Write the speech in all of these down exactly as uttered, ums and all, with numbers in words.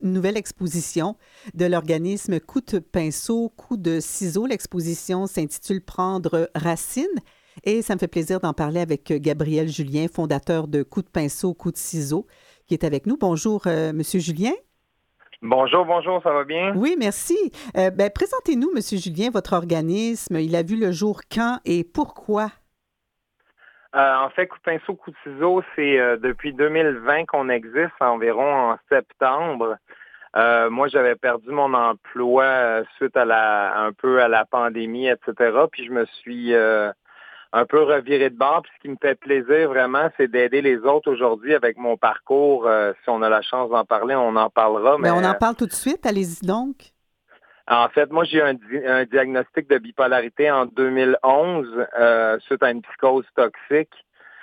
une nouvelle exposition de l'organisme Coup de pinceau, coup de ciseau. L'exposition s'intitule Prendre racine. Et ça me fait plaisir d'en parler avec Gabriel Julien, fondateur de Coup de pinceau, coup de ciseau, qui est avec nous. Bonjour, euh, Monsieur Julien. Bonjour, bonjour, ça va bien? Oui, merci. Euh, ben, présentez-nous, Monsieur Julien, votre organisme. Il a vu le jour quand et pourquoi? Euh, en fait, coup de pinceau, coup de ciseau, c'est euh, depuis deux mille vingt qu'on existe, environ en septembre. Euh, moi, j'avais perdu mon emploi euh, suite à la un peu à la pandémie, et cetera. Puis je me suis euh, un peu reviré de bord. Puis ce qui me fait plaisir vraiment, c'est d'aider les autres aujourd'hui avec mon parcours. Euh, si on a la chance d'en parler, on en parlera. Bien, on en Mais parle tout de suite. Allez-y donc. En fait, moi, j'ai eu un, di- un diagnostic de bipolarité en deux mille onze euh, suite à une psychose toxique.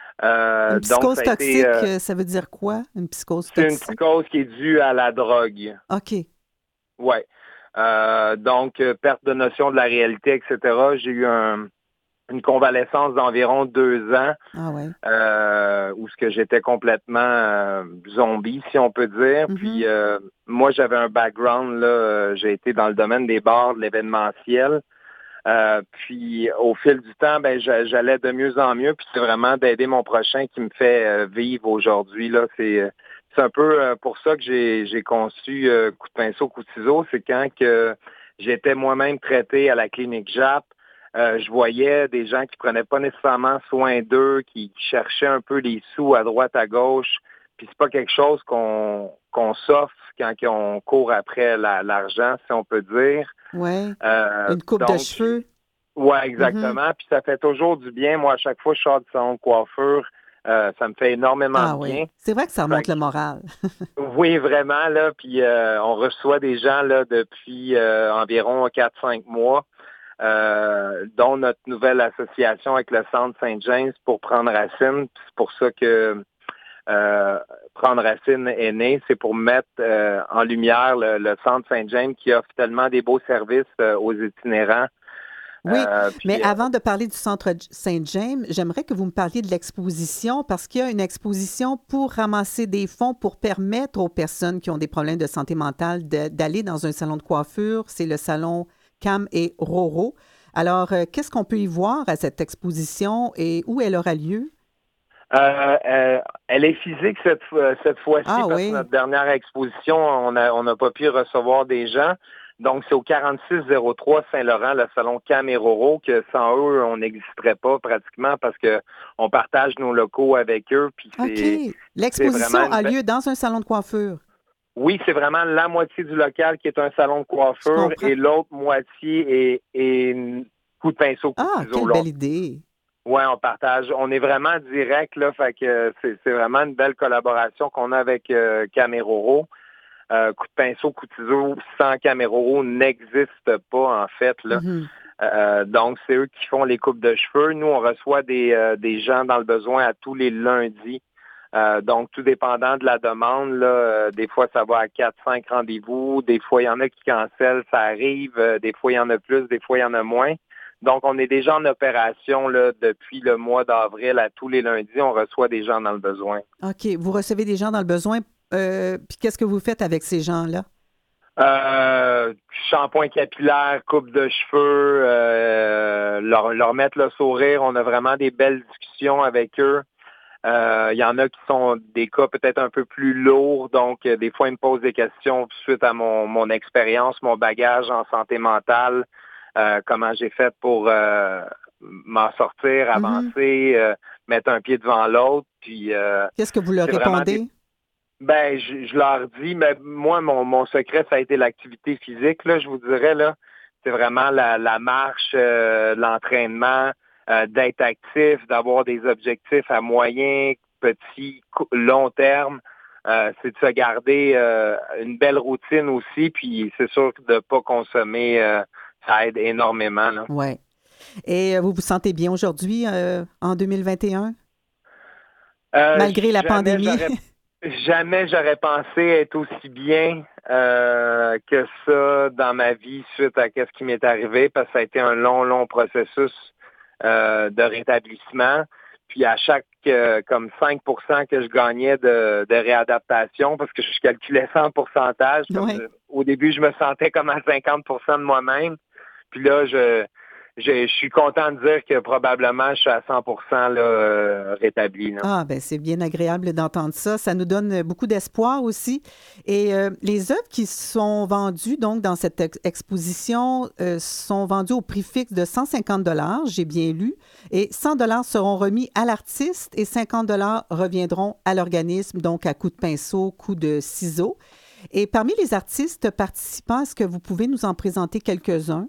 Une Euh, donc, psychose ça a été, toxique, euh, euh, ça veut dire quoi, une psychose c'est une toxique? psychose qui est due à la drogue. OK. Ouais. Euh, donc, euh, perte de notion de la réalité, et cetera. J'ai eu un- une convalescence d'environ deux ans Ah ouais. euh, où ce que j'étais complètement euh, zombie, si on peut dire. Puis, Mhm. euh, moi, j'avais un background, là, euh, j'ai été dans le domaine des bars, de l'événementiel. Euh, puis au fil du temps, ben j'a- j'allais de mieux en mieux. Puis c'est vraiment d'aider mon prochain qui me fait euh, vivre aujourd'hui. Là, c'est euh, c'est un peu euh, pour ça que j'ai j'ai conçu euh, Coup de pinceau, coup de ciseau. C'est quand que j'étais moi-même traité à la clinique Jap. Euh, je voyais des gens qui prenaient pas nécessairement soin d'eux, qui, qui cherchaient un peu les sous à droite, à gauche. Puis c'est pas quelque chose qu'on qu'on s'offre quand on court après la- l'argent, si on peut dire. Ouais. Euh, Une coupe de donc, cheveux. Ouais, Mhm. exactement. Puis ça fait toujours du bien. Moi, à chaque fois que je sors du salon de coiffure, euh, ça me fait énormément de Ah oui. bien. C'est vrai que ça Fait remonte le que, moral. oui, vraiment, là. Puis euh, on reçoit des gens là depuis euh, environ quatre cinq mois, euh, dont notre nouvelle association avec le Centre Saint-James pour prendre racine. Puis c'est pour ça que euh, prendre racine est né. C'est pour mettre euh, en lumière le, le Centre Saint-James qui offre tellement des beaux services euh, aux itinérants. Oui, Euh, mais puis euh, avant de parler du Centre Saint-James, j'aimerais que vous me parliez de l'exposition parce qu'il y a une exposition pour ramasser des fonds pour permettre aux personnes qui ont des problèmes de santé mentale de- d'aller dans un salon de coiffure. C'est le salon Cam et Roro. Alors, euh, qu'est-ce qu'on peut y voir à cette exposition et où elle aura lieu? Euh, euh, elle est physique cette, fois- cette fois-ci Ah parce que oui, notre dernière exposition, on a, on n'a pas pu recevoir des gens. Donc, c'est au quarante-six zéro trois Saint-Laurent, le salon Caméroro, que sans eux, on n'existerait pas pratiquement parce que on partage nos locaux avec eux. Puis OK. c'est, c'est vraiment L'exposition une a be- lieu dans un salon de coiffure. oui, c'est vraiment la moitié du local qui est un salon de Je coiffure comprends. et l'autre moitié est, est coup de pinceau, coup de Ah, ciseau. quelle Là, belle idée. ouais, on partage. On est vraiment direct, là, fait que euh, c'est, c'est vraiment une belle collaboration qu'on a avec euh, Caméroro. Euh, coup de pinceau, coup de ciseau, sans Caméroro n'existe pas, en fait, là. Mhm. Euh, donc, c'est eux qui font les coupes de cheveux. Nous, on reçoit des, euh, des gens dans le besoin à tous les lundis. Euh, donc, tout dépendant de la demande, là, euh, des fois, ça va à quatre, cinq rendez-vous. Des fois, il y en a qui cancellent, ça arrive. Euh, des fois, il y en a plus, des fois, il y en a moins. Donc, on est déjà en opération là, depuis le mois d'avril à tous les lundis. On reçoit des gens dans le besoin. OK. Vous recevez des gens dans le besoin. Euh, puis qu'est-ce que vous faites avec ces gens-là? Euh, shampoing capillaire, coupe de cheveux, euh, leur, leur mettre le sourire. On a vraiment des belles discussions avec eux. Euh, Il y en a qui sont des cas peut-être un peu plus lourds, donc euh, des fois ils me posent des questions suite à mon, mon expérience, mon bagage en santé mentale, euh, comment j'ai fait pour euh, m'en sortir, Mhm. avancer, euh, mettre un pied devant l'autre, puis euh, Qu'est-ce que vous leur c'est vraiment des répondez? ben, je, je leur dis, mais moi, mon, mon secret, ça a été l'activité physique, là, je vous dirais, là. C'est vraiment la, la marche, euh, l'entraînement, euh, d'être actif, d'avoir des objectifs à moyen, petit, cou- long terme. Euh, c'est de se garder euh, une belle routine aussi, puis c'est sûr que de ne pas consommer, euh, ça aide énormément, là. Ouais. Et euh, vous vous sentez bien aujourd'hui, euh, en deux mille vingt et un, Euh, malgré la jamais pandémie? j'aurais Jamais j'aurais pensé être aussi bien euh, que ça dans ma vie suite à ce qui m'est arrivé, parce que ça a été un long, long processus euh, de rétablissement. Puis à chaque euh, comme cinq pour cent que je gagnais de, de réadaptation, parce que je calculais ça en pourcentage, comme Oui. je- au début, je me sentais comme à cinquante pour cent de moi-même. Puis là, je, je, je suis content de dire que probablement je suis à cent pour cent là, euh, rétabli. Là. Ah, ben c'est bien agréable d'entendre ça. Ça nous donne beaucoup d'espoir aussi. Et euh, les œuvres qui sont vendues donc dans cette ex- exposition euh, sont vendues au prix fixe de cent cinquante dollars, j'ai bien lu, et cent dollars seront remis à l'artiste et cinquante dollars reviendront à l'organisme, donc à coup de pinceau, coup de ciseaux. Et parmi les artistes participants, est-ce que vous pouvez nous en présenter quelques-uns?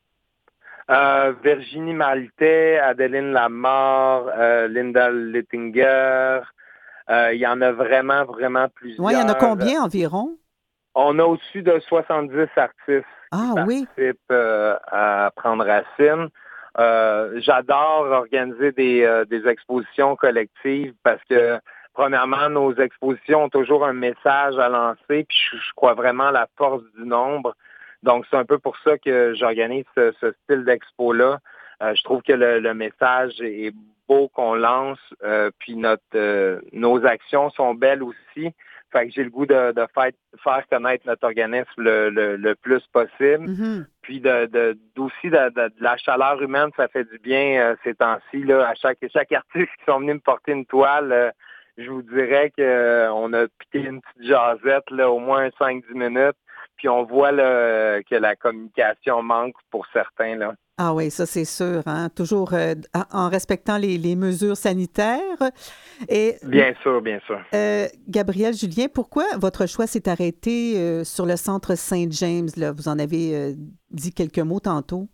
Euh, Virginie Maltais, Adeline Lamar, euh, Linda Littinger, euh, il y en a vraiment, vraiment Oui, il y en a plusieurs. combien environ? On a au-dessus de soixante-dix artistes qui Ah oui, participent euh, à Prendre Racine. Euh, j'adore organiser des, euh, des expositions collectives parce que, premièrement, nos expositions ont toujours un message à lancer, puis je, je crois vraiment à la force du nombre. Donc, c'est un peu pour ça que j'organise ce, ce style d'expo-là. Euh, je trouve que le, le message est beau qu'on lance, euh, puis notre euh, nos actions sont belles aussi. Fait que j'ai le goût de, de faire, faire connaître notre organisme le, le, le plus possible. mhm. Puis de, de d'aussi de, de, de la chaleur humaine, ça fait du bien euh, ces temps-ci. Là, à chaque chaque artiste qui sont venus me porter une toile, euh, je vous dirais que euh, on a piqué une petite jasette, là, au moins cinq dix minutes. Puis on voit là, que la communication manque pour certains. Là. Ah oui, ça c'est sûr, hein? Toujours euh, en respectant les, les mesures sanitaires. Et Bien sûr, bien sûr. euh, Gabriel Julien, pourquoi votre choix s'est arrêté euh, sur le centre Saint-James, là? Vous en avez euh, dit quelques mots tantôt.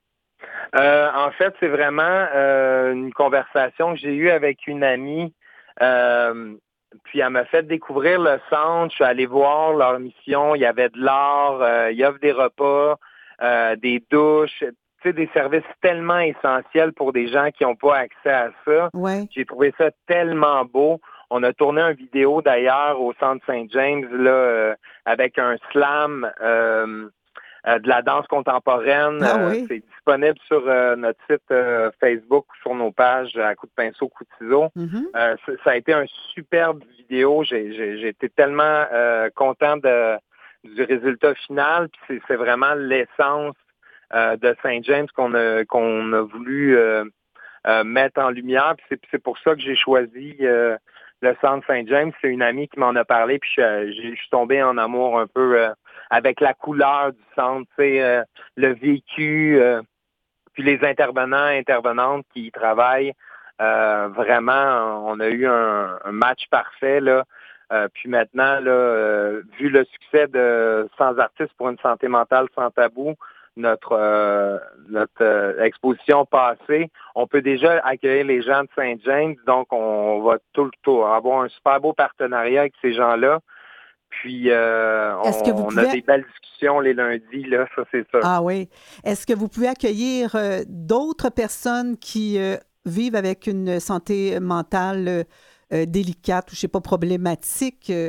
Euh, en fait, c'est vraiment euh, une conversation que j'ai eue avec une amie. Euh, puis elle m'a fait découvrir le centre. Je suis allé voir leur mission. Il y avait de l'art, euh, il y offre des repas, euh, des douches, tu sais, des services tellement essentiels pour des gens qui n'ont pas accès à ça. Oui. J'ai trouvé ça tellement beau. On a tourné une vidéo d'ailleurs au centre Saint-James là, euh, avec un slam. Euh, euh, de la danse contemporaine. Ah Euh, oui. c'est disponible sur euh, notre site euh, Facebook ou sur nos pages à coup de pinceau, coup de ciseau. Mhm. Euh, c- ça a été un superbe vidéo. J'ai, j'ai, j'ai été tellement euh, content de, du résultat final. Puis c'est, c'est vraiment l'essence euh, de Saint-James qu'on a, qu'on a voulu euh, euh, mettre en lumière. Puis c'est, c'est pour ça que j'ai choisi euh, le centre Saint-James. C'est une amie qui m'en a parlé. Puis je, je suis tombé en amour un peu euh, avec la couleur du centre, tu sais, euh, le vécu, euh, puis les intervenants, intervenantes qui y travaillent. Euh, vraiment, on a eu un, un match parfait, là. Euh, puis maintenant, là, euh, vu le succès de Sans artistes pour une santé mentale sans tabou, notre euh, notre euh, exposition passée, on peut déjà accueillir les gens de Saint-James, donc on va tout le tour avoir un super beau partenariat avec ces gens-là. Puis euh, Est-ce que vous on, on a pouvez... des belles discussions les lundis, là, ça c'est sûr. Ah oui. Est-ce que vous pouvez accueillir euh, d'autres personnes qui euh, vivent avec une santé mentale euh, euh, délicate ou, je sais pas, problématique euh,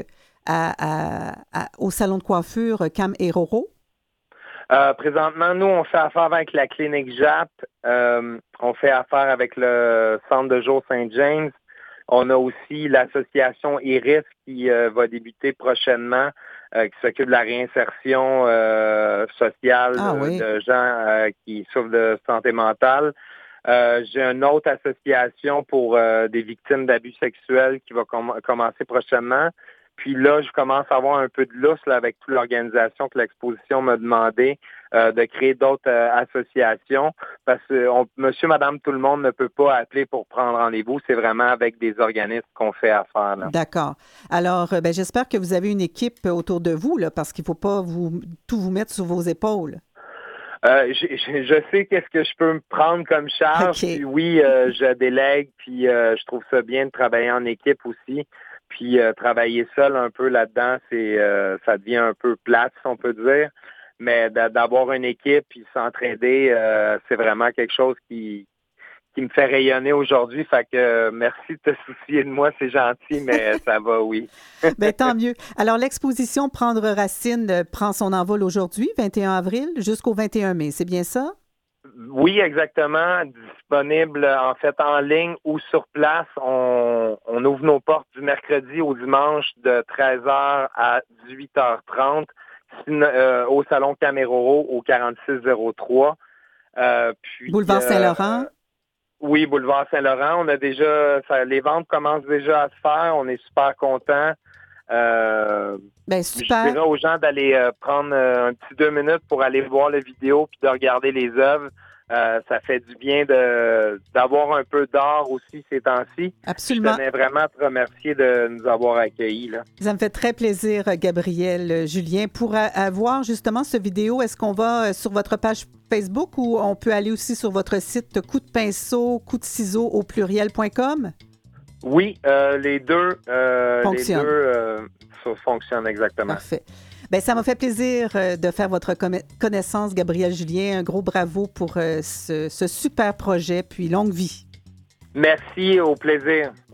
à, à- à- au salon de coiffure euh, Cam et Roro? Euh, présentement, nous, on fait affaire avec la clinique J A P. Euh, on fait affaire avec le Centre de jour Saint-James. On a aussi l'association Iris qui euh, va débuter prochainement, euh, qui s'occupe de la réinsertion euh, sociale Ah euh, oui. de gens euh, qui souffrent de santé mentale. Euh, j'ai une autre association pour euh, des victimes d'abus sexuels qui va com- commencer prochainement. Puis là, je commence à avoir un peu de lousse là, avec toute l'organisation que l'exposition m'a demandé euh, de créer d'autres euh, associations parce que on, monsieur, madame, tout le monde ne peut pas appeler pour prendre rendez-vous. C'est vraiment avec des organismes qu'on fait affaire. Là. D'accord. Alors, euh, ben, j'espère que vous avez une équipe autour de vous, là, parce qu'il ne faut pas vous, tout vous mettre sur vos épaules. Euh, j'ai- j'ai- je sais qu'est-ce que je peux me prendre comme charge, OK. puis oui, euh, je délègue, puis euh, je trouve ça bien de travailler en équipe aussi. Puis euh, travailler seul un peu là-dedans, c'est euh, ça devient un peu plate, si on peut dire. Mais d'a- d'avoir une équipe puis s'entraider, euh, c'est vraiment quelque chose qui, qui me fait rayonner aujourd'hui. Fait que euh, merci de te soucier de moi, c'est gentil, mais ça va, oui. Bien, tant mieux. Alors, l'exposition Prendre racine euh, prend son envol aujourd'hui, vingt et un avril, jusqu'au vingt et un mai. C'est bien ça? Oui, exactement. disponible en fait en ligne ou sur place. On, on ouvre nos portes du mercredi au dimanche de treize heures à dix-huit heures trente euh, au Salon Caméroro au quarante-six zéro trois. Euh, puis, Boulevard Saint-Laurent? Euh, oui, Boulevard Saint-Laurent. On a déjà, ça, les ventes commencent déjà à se faire. On est super contents. Euh, ben, super. Je dirais aux gens d'aller euh, prendre euh, un petit deux minutes pour aller voir la vidéo puis de regarder les œuvres. Euh, ça fait du bien de d'avoir un peu d'art aussi ces temps-ci. Absolument. Je tenais vraiment à te remercier de nous avoir accueillis, là. Ça me fait très plaisir, Gabriel Julien. Pour avoir justement ce vidéo, est-ce qu'on va sur votre page Facebook ou on peut aller aussi sur votre site coup de pinceau, coup de ciseau au pluriel point com? Oui, euh, les deux, euh, fonctionnent. Les deux euh, fonctionnent exactement. Parfait. Bien, ça m'a fait plaisir euh, de faire votre connaissance, Gabriel Julien. Un gros bravo pour euh, ce, ce super projet, puis longue vie. Merci, au plaisir.